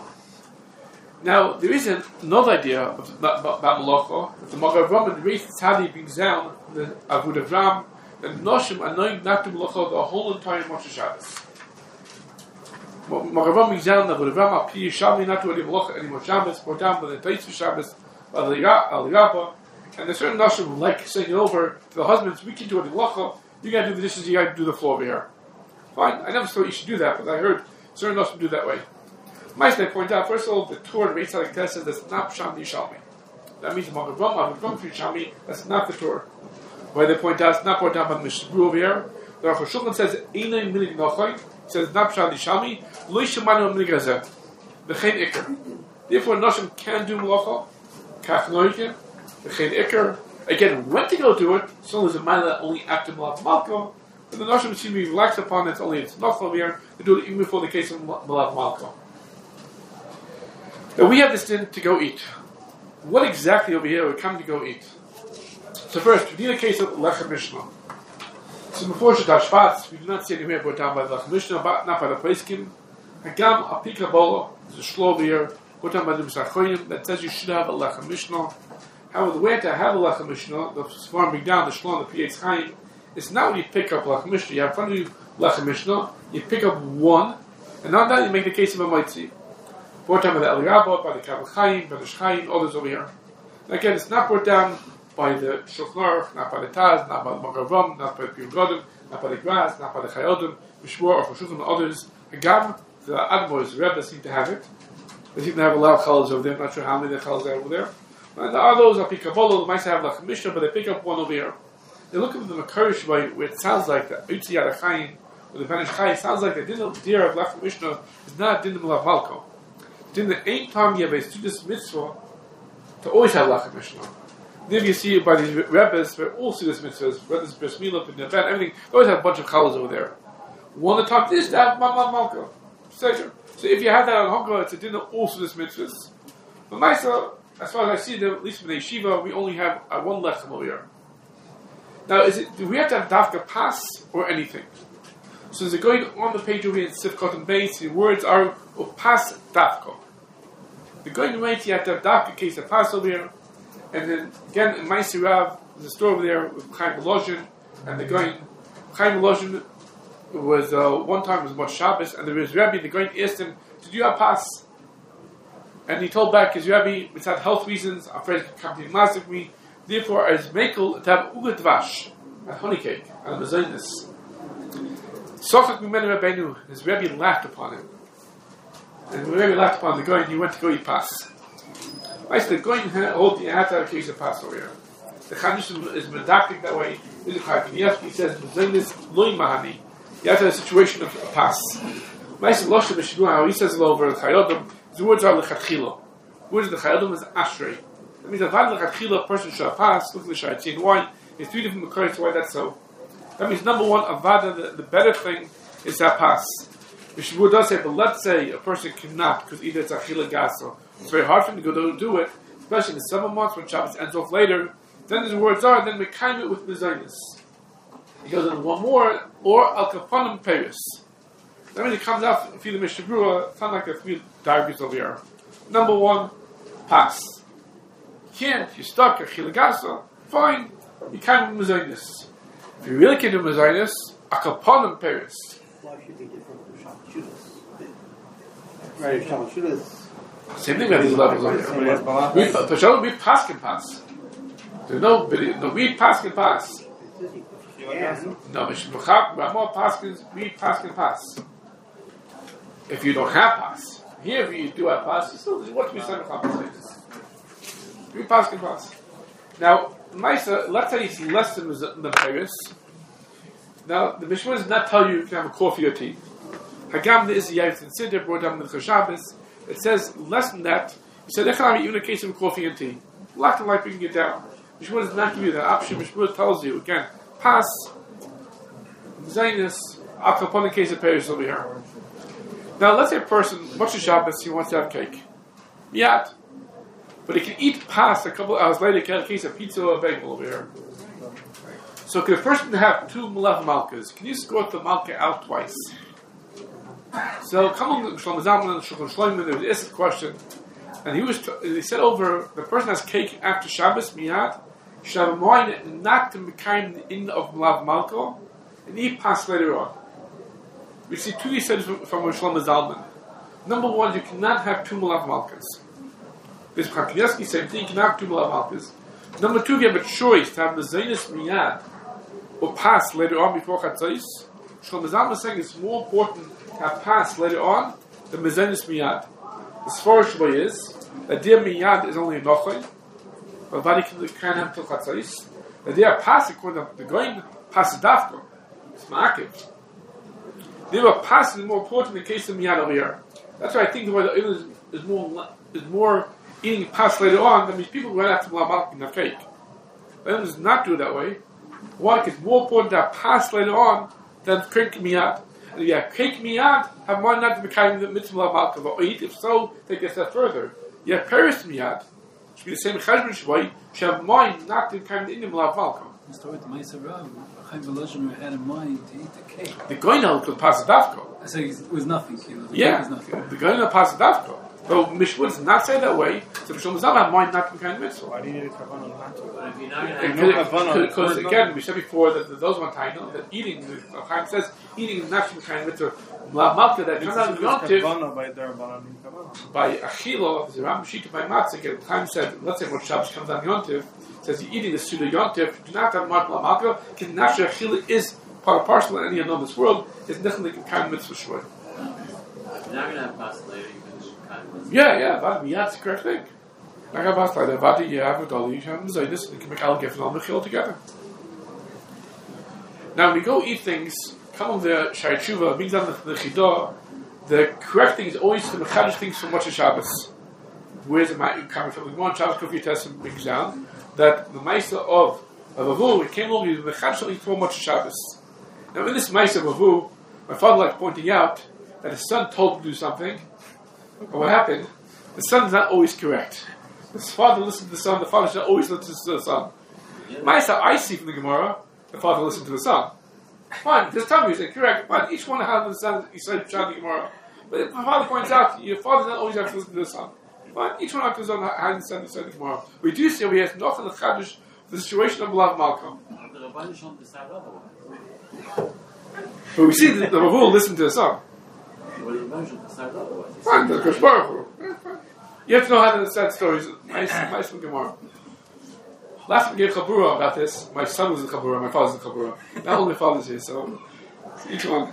Speaker 1: Now, there is another idea about Malacha, that the Magen Avraham, the Reis Tzadi brings down, the Avud Avram, that Noshim are knowing not to Malacha the whole entire Moshe Shabbos. Magen Avraham brings down the Avud Avram, Al Pi Yishavli, not to do Malacha anymore Shabbos, brought down by the Taitzvah Shabbos, Al Rabba, and there's certain Noshim like saying over to the husbands, we can do a Malacha, you gotta do the dishes, you gotta do the floor over here. Fine, I never thought you should do that, but I heard certain Noshim do that way. They point out, first of all, the Torah, the Reis Tzaddik says that's not Psham Yishalmi. That means Magen Avraham Yishalmi, that's not the Torah. Why they point out, it's not brought down by the Mishnah Berurah over here. The Aruch HaShulchan says, Einay Minig Nochai, says not Psham Yishalmi, Lo Yishamanu Minig Razeh, V'chein Iker. Therefore, Noshim can do Malacha, Kach Noikin, V'chein Iker. Again, when to go do it, so there's a man that only after Lav Malka, but the Noshim seem to be relaxed upon it, it's only it's Nochal over here, they do it even before the case of Lav Malka. Now we have this din to go eat. What exactly over here we come to go eat? So first, we need a case of Lechem Mishnah. So before Shadash Shvatz, we do not see anywhere brought down by the Lechem Mishnah, but not by the Peiskim. Hagam Apika Bola, there's a shlo over here, brought down by the Misachoyim, that says you should have a Lechem Mishnah. However, the way to have a Lechem Mishnah, the Sfarim bring down the shlo and the Pietz Chaim, it's not when you pick up Lechem Mishnah. You have in front of you Lechem Mishnah, you pick up one, and on that you make the case of a Maitzi. brought down by the Eliyabot, by the Kabbalah Chaim, by the Shchaim, others over here. And again, it's not brought down by the Shulchan Aruch, not by the Taz, not by the Magavam, not by the Piyum Godim, not by the Graz, not by the Chayodim, Mishmor, or Shulchan and others. Again, the Admois, the Rebbe seem to have it. They seem to have a lot of challahs over there. I'm not sure how many the challahs are over there. And there are those, Api Kabbalah, they might have like a Mishnah, but they pick up one over here. They look at the Makarish way, where it sounds like the Utzi Yad HaChaim, or the Ben Ish Chai, sounds like the din of Dira of Lach Mishnah is not din of Malav Malko. Din the ain't time you have a student's mitzvah to always have Lach Mishnah. Then you see by these Rebbes, where all students mitzvahs, whether it's Bris Milah, B'nei Ben, everything, they always have a bunch of challahs over there. One of the top is to have Malav Malko. So if you have that on Hongkong, it's a din of all students mitzvahs. But Maisa, as far as I see, at least in the yeshiva, we only have one lechem over here. Now, do we have to have dafka pass or anything? So is it going on the page over here in Sifkot and Beis, the words are pass dafka. The going right, you have to have dafka case of pass over here. And then again, in Maisi Rav, there's a store over there with Chaim Volozhin, and the going, Chaim Volozhin was, one time was about Shabbos, and there was Rabbi, the going asked him, did you have pass? And he told back his Rabbi, it's had health reasons, I'm afraid it can't be massive with me. Therefore, as Mekel to have uga dvash, a honey cake, and a mazaynis. Sochak Mimenu Rabbeinu, his Rabbi laughed upon him. And when Rabbi laughed upon the Goyin, he went to go eat pas. I said, the Goyin hold the had to have a case of pas over here. The Chanush is medactic that way. He says, mazaynis loy mahani. You have to have a situation of a pas. I said, Loshe B'Shidua, how he says it over the Chayodim, the words are lechatchila. Words of the Chayodim is ashrei. That means that lechatchila, a person should have passed. Look at the Shaitin. Why? There's three different Makari's why that's so. That means number one, avada, the better thing is that pass. Mishabur does say, but let's say a person cannot, because either it's achila gaso. It's very hard for him to go do it, especially in the 7 months when Shabbos ends off later. Then his words are, then we kind it with mezainis. He goes on one more, or al kapanim peris. That means it comes out for the Mishabur, sound like the 3 diaries over here. Number one, pass. Can't, you're stuck, achila gaso, fine. You can't do mezainis. If you really can't do mezainis, akaponim peris.
Speaker 4: Why should it be different from Shabbat Right, Shabbat
Speaker 1: Same thing with these levels over here. We pass can pass. There's no we pass can pass. No, more pass can pass. If you don't have pass, here if you do have pass, you still what we say we pass can pass. Now, Maisa, let's say it's less than Paris. Now, the Mishnah does not tell you can have a coffee or tea. Hagam is the Yavit and Siddur brought down the Shabbos. It says less than that. He said, even in a case of coffee and tea. Lack of life we can get down. Mishnah does not give you that option. Mishnah tells you, again, pass, Zainus, Akapon in case of Paris over here. Now, let's say a person, much of Shabbos, he wants to have cake. Miyat. But he can eat past a couple of hours later, he can have a case of pizza or a bagel over here. So could a person have 2 Malav Malkas? Can you squirt the Malka out twice? So come on, Shlomo Zalman and Shulchan Shlomo, there was a question, and he said over, the person has cake after Shabbos, Miyad, should have a mind not to become the in of Malav Malka, and eat past later on. We see 2 said from Shlomo Zalman. Number 1, you cannot have 2 Malav Malkas. This Chakineski same thing, you cannot have 2 Malav Malkas. Number 2, if you have a choice to have the Zainis Miyad or pass later on before Chatzais, Shlomo Zalman is saying it's more important to have pass later on than Zainis Miyad. As far as Shlomo is, that dear Miyad is only a Nochai, but Vadi can have till Chatzais. The dear pass, according to the going, pass Dafko. It's Ma'akiv. The dear pass is more important in the case of Miyad over here. That's why I think the way the Oil is more eating pass later on, that means people who have to Malav in their cake. Oil does not do it that way. Why? Because it's more important to have pass later on than cake miyad. And if you have cake miyad, have one not to become the mitzvah malka. But if so, take a step further. You have paris miyad, should be the same cheshbon shvoi, should have mind not to become the indian malka.
Speaker 5: Let's start with the Ma'aser Rav. Chaim Volozhin had in mind to eat the cake.
Speaker 1: The goyna could pass a dafko.
Speaker 5: I say it was nothing.
Speaker 1: The goyna pass a dafko. But Mishmur does not say that way, so Mishmur Zalman have mind not to be kind of mitzvah.
Speaker 6: Why do you need a kavanah not to?
Speaker 7: But if you're not going to
Speaker 1: Because again, we said before that those one time that eating, Chaim says eating is not kind of mitzvah. Malka that comes out of Yontif by Achilo, the Ram Shita by Matzah. Chaim said, let's say when Shabbos comes on Yontif, says you're eating the Suda Yontif, do not have Malka. Because naturally Achilo is part of parcel in any of this world. It's definitely kind of mitzvah shvoy.
Speaker 7: You're not going to have pasta later. You can kind of.
Speaker 1: Yeah, Vadi, that's the correct thing. I got pasta like that. Vadi, you have a dolly, you have a zaydis, you can make al gif and al mechil together. Now, when we go eat things, come on the Shai Tshuva, brings down the Chidah, the correct thing is always to mechadish things from Moshe Shabbos. Where's it coming from? The one Shabbos Kofi Testament brings down that the Maisa of Avu, it came along with mechadish something from Moshe Shabbos. Now, in this Maisa of Avu, my father liked pointing out that his son told him to do something, but what happened? The son is not always correct. His father listened to the son, the father should always listen to the son. Maisa, I see from the Gemara, the father listened to the son. Fine, this time he's incorrect, but each one has the son, he said, the Gemara. But if my father points out, your father doesn't always have to listen to the son. Fine, each one has his own has the son, the Gemara. We do see we have nothing to chadish the situation of Balav Malcolm.
Speaker 7: The Rabbanim shouldn't decide otherwise.
Speaker 1: But we see that the Ravul listened to the son.
Speaker 7: Well, the Rabbanim shouldn't decide otherwise.
Speaker 1: Fine, the Kosh Baruch Hu. You have to know how to understand stories. Nice from Gemara. Last time we gave Chabura about this. My son was in Chabura, my father's in Chabura. Not only my father's here, so each one.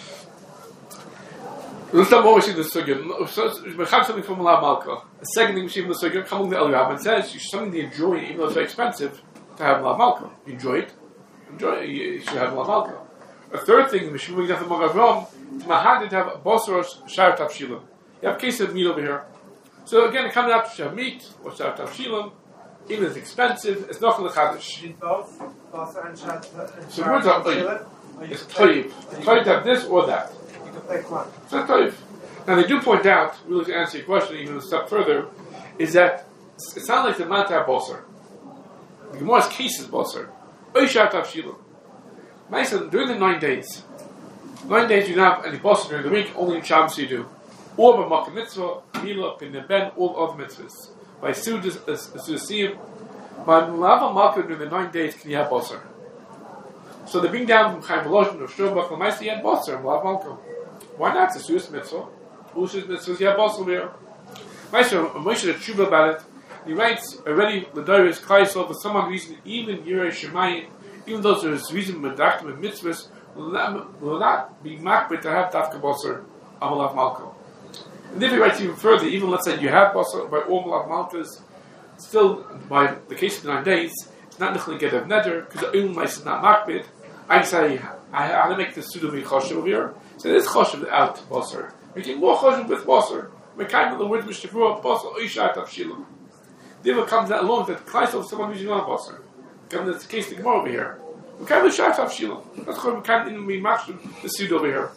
Speaker 1: Let's not always see the sugya. We have something from Malav Malka. The second thing we see from the sugya, coming to Eliab and says you should something to enjoy, even though it's very expensive, to have Malav Malka. You enjoy it. You should have Malav Malka. A third thing, we should have the Magavrom, to Mahadid to have Bosaros Shar Tavshilim. You have a case of meat over here. So again, coming out to have meat or Shar Tavshilim. Even if it's expensive, it's not going to chadish.
Speaker 3: Eat both? Basar and Shat?
Speaker 1: So the words are toiv. It's toiv. Toiv to have this or that.
Speaker 3: You can pick one.
Speaker 1: It's not toiv. Now they do point out, really to answer your question even a step further, is that it sounds like the man to have boser. The Gemara's case is boser. Oishat avshilu. Mason, during the 9 days, 9 days you don't have any boser during the week, only in Shabbos you do. Or by Makkah mitzvah, Milah, Pin Ben, all other mitzvahs. By Sudasim, by Mulava Malka during the 9 days, can you have Basar? So they bring down from Chaim Voloshin or Shubach Lamaisi, you had Basar, Mulava Malka. Why not? It's a Sudas mitzvah. Sudas mitzvahs, you have Basar there. Moshe did Tshuva about it. He writes, already, the Darius Klaisel, for some reason, even Yirei Shemayim, even though there's reason Medaktim and mitzvahs, will not be makbid to have Dafka Basar, Mulava Malka. And if he writes even further, even let's say you have Basar by all Malav Malkas, still by the case of the 9 days, it's not necessarily get a neder, because the Ummais is not makbid. I say, I have to make the pseudo choshev over here. So this choshev without Basar. Making more choshev with Basar. We kind of the word Mishnah Basar, Oishat Avshilim. Therefore comes that along that Christ of someone who's not Basar. Comes the case of the Gemara over here. We kind of Oishat Avshilim. That's why we can't even be matched the pseudo over here.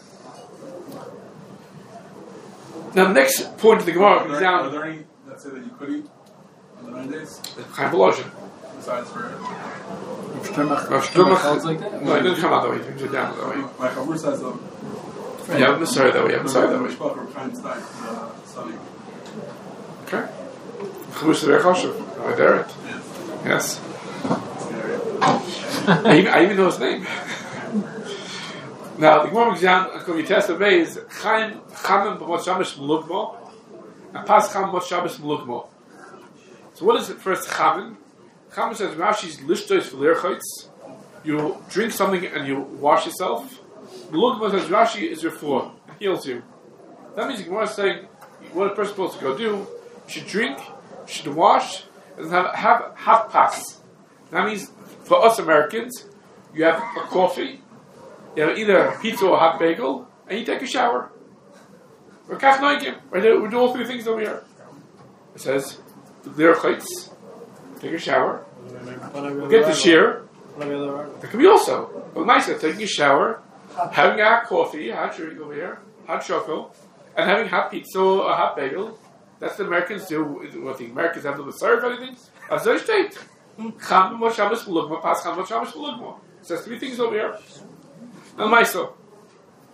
Speaker 1: Now, the next point of the Gemara comes down.
Speaker 8: Are there any that say that you could eat on the 9 days?
Speaker 1: Chaim Voloshin.
Speaker 8: Besides for
Speaker 5: Shtumach like that?
Speaker 1: No, it doesn't come out that way. It brings it down that way.
Speaker 8: my Chabur says though.
Speaker 1: Yeah, I'm sorry that way. I'm sorry that way. Okay. Chavush is very chashuv. I dare it. Yes. I even know his name. Now, the Gemara brings down, according to Test of is Chaim Chamim b'mot Shabbos Melugmo and Pas Cham b'mot Shabbos Melugmo. So what is it first Chamim? Chamim says Rashi's lishtois v'lerchotz. You drink something and you wash yourself. Melugmo says Rashi is your floor. It heals you. That means the Gemara is saying what a person is supposed to go do. You should drink, you should wash, and have half pas. That means for us Americans, you have a coffee, you have either pizza or hot bagel, and you take a shower. We're kach noigim. We do all three things over here. It says, l'erchitz, take a shower, get the shear. That can be also. But nicer, taking a shower, having a hot coffee, hot drink over here, hot chocolate, and having hot pizza or a hot bagel. That's the Americans do. What the Americans have them serve anything. As they state, cham b'mot Shabbos Melugmo, pas cham b'mot Shabbos Melugmo. It says three things over here. Now, Maiso.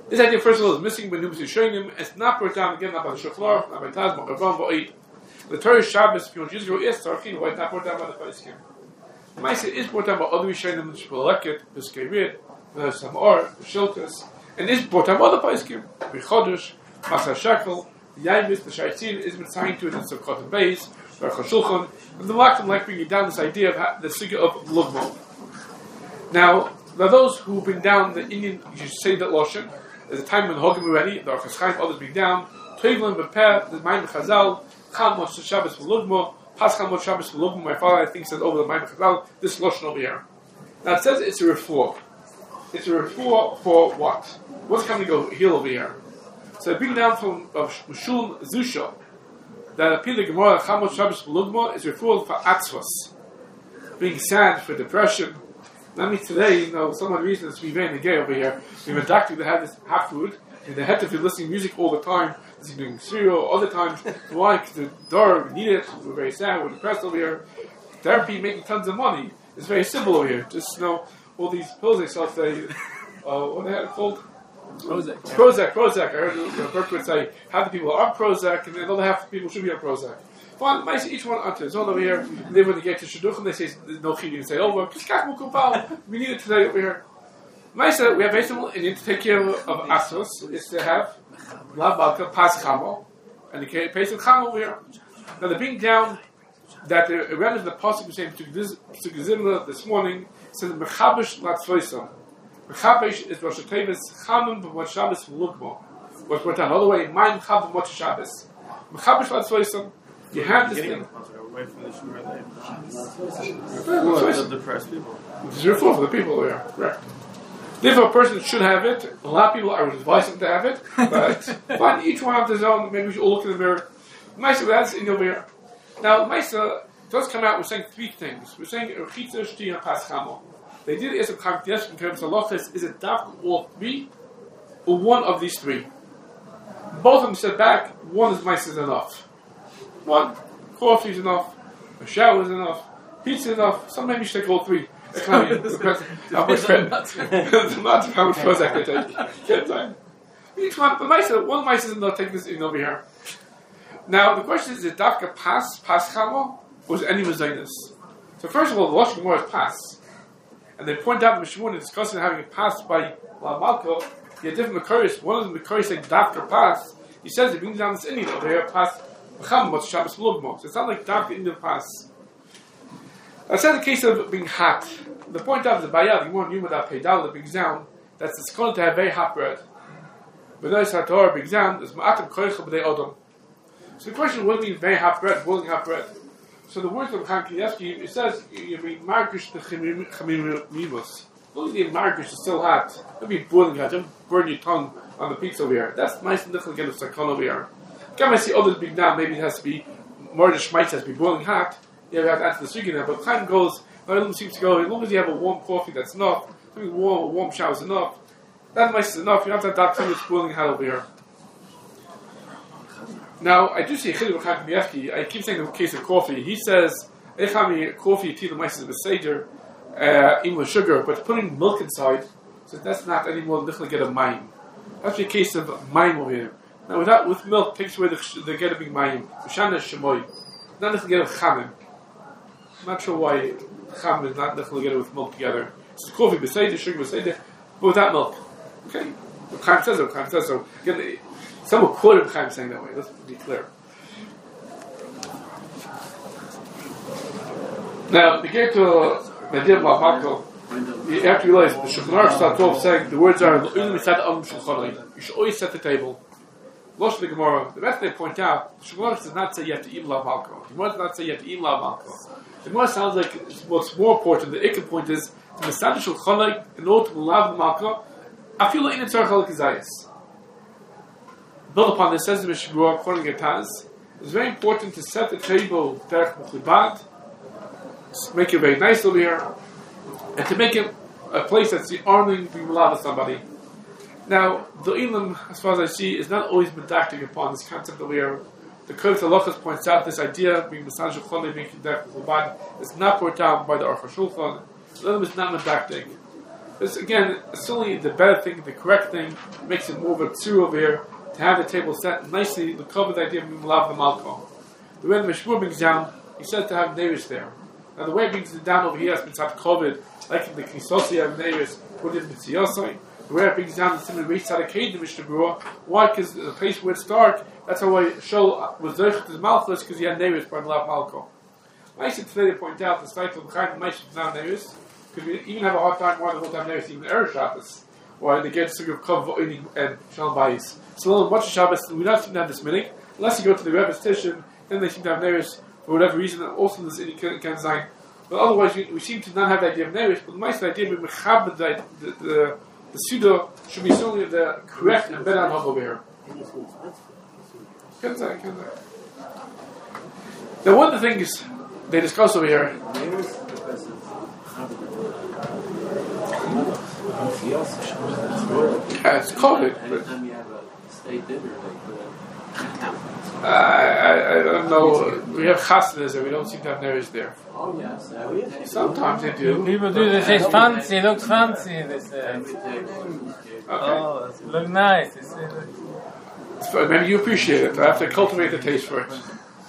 Speaker 1: This idea, first of all, is missing when Numus Yishonim. It's not brought down again, not by the Shulchan Aruch, not by Taz, but by Ba'id. The Torah Shabbos, if you want to use it, is Tzarchin, why it's not brought down by the Paiskim. The Maisa is brought down by other Yishonim, the Shpuleket, the Skeirid, the Samar, the Shilkas, and is brought down by other Paiskim. The Chodesh, Masar Shakel, the Yaimis, the Shaitzin, is assigned to it in Sukkot and Beis, the Aruch HaShulchan, and the Malachim like bringing down this idea of the Sugya of Lugmo. Now, those who bring down the Indian, you should say that Loshen. There's a time when Hogim already, the Archas Chaim, others bring down. Toivlim Bepeh, the Maim Chazal, Chal Mot Shabbos V'Lugmo, Paschal Mot Shabbos V'Lugmo. My father, I think, said over the Maim Chazal, this Loshen over here. Now it says it's a refuah. It's a refuah for what? What's coming to go heal over here? So I bring down from Shulm Zusha that appeal the Gemara Chal Mot Shabbos V'Lugmo is refuah for Atzvos, being sad, for depression. Not me today, some of the reasons we very gay over here. We have a doctor that had this half food, and they had to be listening to music all the time. He's doing cereal other times. Why? Because the door, we need it. We're very sad. We're depressed over here. Therapy making tons of money. It's very simple over here. Just all these pills they sell today. What they had it called? Prozac. I heard Burke would say half the people are on Prozac, and the other half the people should be on Prozac. Fine, each one onto his own over here. And then when they get to Shidduchim, they say there's no chiyuv. Say over. We need it today over here. Maisa, we have basically in to take care of Asos is to have Lav Malka Pas Chamo and the case of Chamo over here. Now they bring down that the relevant the pasuk was saying to Zimla this morning says Mechabesh Latzvoisam. Mechabesh is Rosh Hashanah Chamim b'Mot Shabbos V'Lugmo. What's brought down all the way Maim Chab b'Mot Shabbos. Mechabesh Latzvoisam. You have this thing.
Speaker 6: Away from the sugar
Speaker 1: The
Speaker 6: depressed people.
Speaker 1: It's your fault for the people over here, correct. Therefore, a person should have it. A lot of people are advising to have it, but find each one of his own. Maybe we should all look in the mirror. Maisa, that's in over here. Now, Maisa does come out. We're saying three things. We're saying Rechitza, Shti, and Paschamo. They did ask a Chamtiyesh in terms of halachas. Is it daf all three, or one of these three? Both of them said back. One is Maisa is enough. One, coffee is enough, a shower is enough, pizza is enough. Some maybe you should take all three. How much Prozac they take? Can't time. Each one, but one mice is not taking this in over here. Now the question is: Dafka pas chamo, or is any mezainis? So first of all, the Rosh Gemara is pas, and they point out the Mishmur discussing having a pas by La Malko. You have different Makaris. One of the Makaris saying Dafka pas. He says he brings down this Indian over here pas. So it's not like dark in the past. That's not the case of being hot. The point of the bayad, you want Yuma Pedal that brings down, that's it's going to have very hot bread. But notice how Torah brings down, is Ma'atam Koicha B'dei Odom. So the question, what means very hot bread, boiling hot bread? So the words of Chaim Kanievsky, it says, you mean Margish the Chamimimos. Only the Margish is still hot. Don't be boiling hot, don't burn your tongue on the pizza over here. That's nice and different again of Sakon over here. I see others being down, maybe it has to be more than Shmeitz has to be boiling hot. You have to answer the sugi now, but time goes, Ma'ilim seems to go, as long as you have a warm coffee that's enough, something warm, a warm shower is enough, that mice is enough, you don't have to have that that's boiling hot over here. Now, I do see a chiddush of Chaim Kanievsky. I keep saying in the case of coffee, he says, Echami, coffee, tea, the mice is a seder, even with sugar, but putting milk inside, so that's not any more than get a mime. That's the case of mime over here. Now, with milk, takes away the get a big mayim. Shana shemoy. Not the get of chamim. I'm not sure why chamim is not the get with milk together. It's coffee beside sugar beside but without milk. Okay? Chaim says so. Again, someone quoted Chaim saying that way. Let's be clear. Now, to get to Nadir Malchal, you have to realize the Shulchan Aruch starts off saying the words are you should always set the table. Losh the Gemara, the rest they point out, the Shulchan Aruch does not say you have to eat Lav Malko. The Gemara does not say you have to eat Lav Malko. The Gemara sounds like what's more important, the Ikka point is, the Masad Shulchan in order to Lav Malko, I feel like in a Tzarech Halak Izayis. Build upon this, says the Mishnah, according to Taz, it's very important to set the table Derech Mechubad, make it very nice over here, and to make it a place that's honoring being allowed to somebody. Now, the Ilam, as far as I see, is not always medacting upon this concept over here. The Kodesh Halachos points out this idea, being Masaj Chole, being Derech Mechubad, is not brought down by the Aruch HaShulchan. The Ilam is not medacting. This again, certainly the better thing, the correct thing, makes it more of a tzur over here to have the table set nicely to cover the idea of Malav the Malko. The way the Mishmur brings down, he says to have neighbors there. Now the way it brings it down over here has been covered, like in the Kisosi have neighbors, put in the Tziyosai. The way it brings down the similar race out of Kaid, the Mishnah Berurah. Why? Because the place where it's dark, that's how I show was Zerchet his Malchus, because he had neighbors by Malav Malko. I said today to point out the cycle of Chaim Maish is now neighbors, because we even have a hard time why the whole time neighbors, even Erev Shabbos, why they get sort of Kav V'oining and Shalom Bayis. So in much Shabbos, we don't seem to have this minute, unless you go to the Rebbe's Tishon, then they seem to have neighbors for whatever reason, and also this Inni can sign. But otherwise, we seem to not have the idea of neighbors, but the nice idea of Mechabed, the Suda should be certainly the correct and better over here. Can say. Now, one of the things they discuss over here. It's covered.
Speaker 7: Anytime you have a state dinner,
Speaker 1: I don't know. We have chasnas and we don't seem to have neighbors there.
Speaker 7: oh yes,
Speaker 1: Sometimes they do.
Speaker 6: People do this. It's fancy. It looks fancy. This. Oh, it looks nice.
Speaker 1: Maybe you appreciate it. I have to cultivate the taste for it.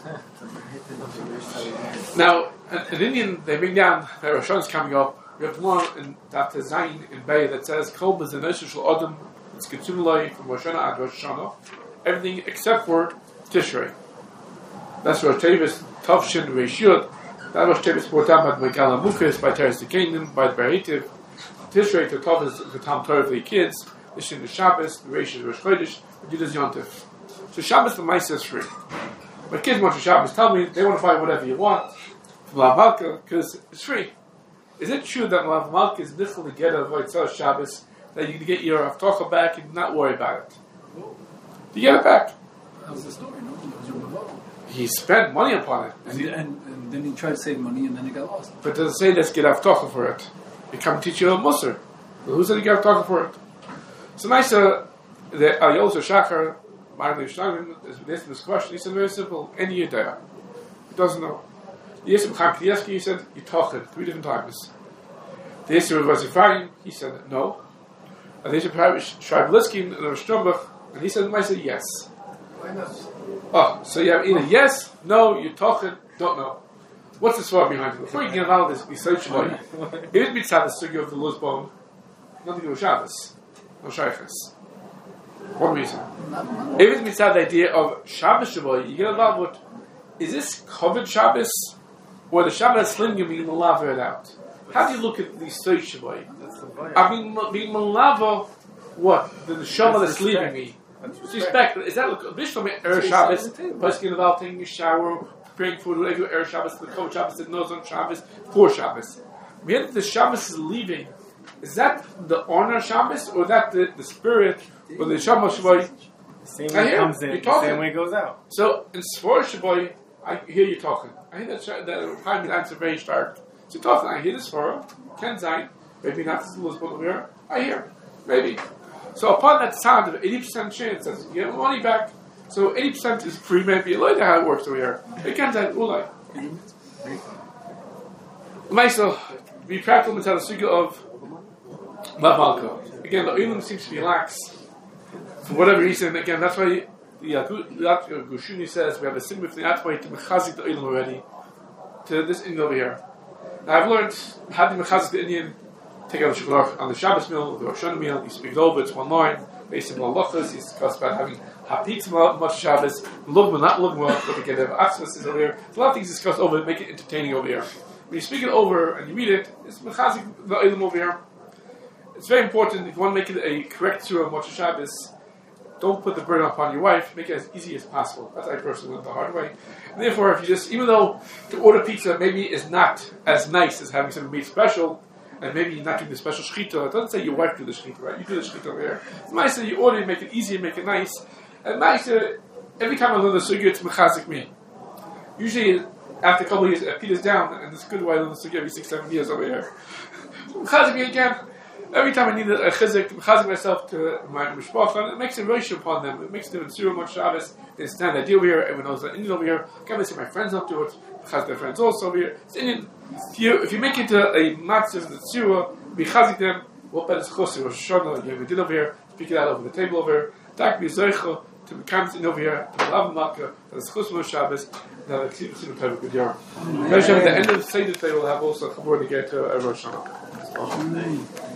Speaker 1: Now, an Indian, they bring down, the Rosh Hashanah is coming up. We have one in Daf Zayin in Bay that says, Kol is the Neshul Adam, it's Ketzumulai from Rosh Hashanah and Rosh Hashanah. Everything except for Tishrei. That's Rosh Tevis, Tavshin, Reishut. That Rosh Tevis brought down by the Megala Mukas, by Teres the Kingdom, by the Beritiv. Tishrei to Tav is the Tam Torah for the kids. Nishin the Shabbos, the Reish is Rosh Chodesh, the Judas Yontif. So Shabbos the Maisa is free. My kids want to Shabbos tell me they want to buy whatever you want from Malav Malka because it's free. Is it true that Malav Malka is difficult to get avoid Shabbos, that you can get your Avtocha back and not worry about it? You get it back.
Speaker 5: That was the story, no? It was your Mavo.
Speaker 1: He spent money upon it.
Speaker 5: And then he tried to save money and then he got lost.
Speaker 1: But does it say let's get Avtocha for it? You come teach you a Musar. Well, who said you get Avtocha for it? So Maisa, the Yosef Shachar, Marley Shnagin, is asking this question. He said very simple, any Yedaya. He doesn't know. The Yisrael Chaim Kanievsky, he said, you talk it 3 different times. The Yisrael Vazifayim, he said, no. And the Yisrael Shraibliskin, and the Shtrumbach, and he said, I said, yes.
Speaker 3: Why not?
Speaker 1: Oh, so you have either yes, no, you talk it, don't know. What's the story behind it? Before you get out of this, besides Shalom, if it meets out the sugi of the Luz bone, nothing to do with Shabbos. No Shaykhs. One reason. If it meets out the idea of Shabbos Shabbat, you get involved with, is this covered Shabbos? Or the Shabbos sling you being malava it out? How do you look at the Soy Shabbat? I mean, being malava, what? The Neshama that's leaving me. Respect. Is that Bishlam Er Shabbos? Person involved taking a shower, preparing food, whatever Er Shabbos, the covered Shabbos that knows on Shabbos, for Shabbos. When the Shabbos is leaving, is that the honor of Shabbos, or that the spirit, or the Shabbos Shabbat?
Speaker 6: Same way it comes in, same way it goes out.
Speaker 1: So in Sfor Shabbat, I hear you talking. I hear that time the answer very stark. So talking, I hear this Sfor, Ken Zayin, maybe not this little here. I hear, maybe. So upon that sound of 80% chance, that's you get money back. So 80% is free, maybe. I like how it works over here. It Ken Zayin, Ulai. Maisel, be practical and tell the sugya of Malav Malka. Again, the Olam seems to be lax. For whatever reason, again, that's why Gushuni says we have a simple thing. That's why to mechazik the Olam already to this Indian over here. Now I've learned how to mechazik the Indian. Take out the Shulchan on the Shabbos meal, the Rosh Hashanah meal. You speak it over. It's one line based on halachas. You discuss about having hapitz much Shabbos, lugma not lugma. What they get of atzmas is over here. There's a lot of things discussed over it, make it entertaining over here. When you speak it over and you read it, it's mechazik the Olam over here. It's very important if you want to make it a correct surah of Motzei Shabbos. Don't put the burden upon your wife. Make it as easy as possible. That's I personally learned the hard way. And therefore, if you just, even though to order pizza maybe is not as nice as having something made special, and maybe you're not doing the special shechita, it doesn't say your wife do the shechita, right? You do the shechita over here. It's nice that you order, you make it easy, make it nice. And nice, every time I learn the sugya, it's mechazik me. Usually, after a couple of years, it peters down, and it's good why I learn the sugya every 6-7 years over here. Mechazik me again. Every time I need a chizik to mechazik myself to my mishpacha, and it makes a rosh upon them. It makes them in Surah Motzei Shabbos. They understand the idea over here. Everyone knows that Indian over here. I can't say my friends don't do it. Mechazik their friends also over here. It's Indian. If you make it a matzah in the Surah, mechazik them, what better schus Rosh Hashanah like we did over here, speak it out over the table over here. Dak be zeicha to become in over here to love Makkah, the schus Rosh Shabbos. Now the Ksiv Ksiv have a good year. At the end of the Seder today we'll have also a Chabur to get to Rosh Hashanah.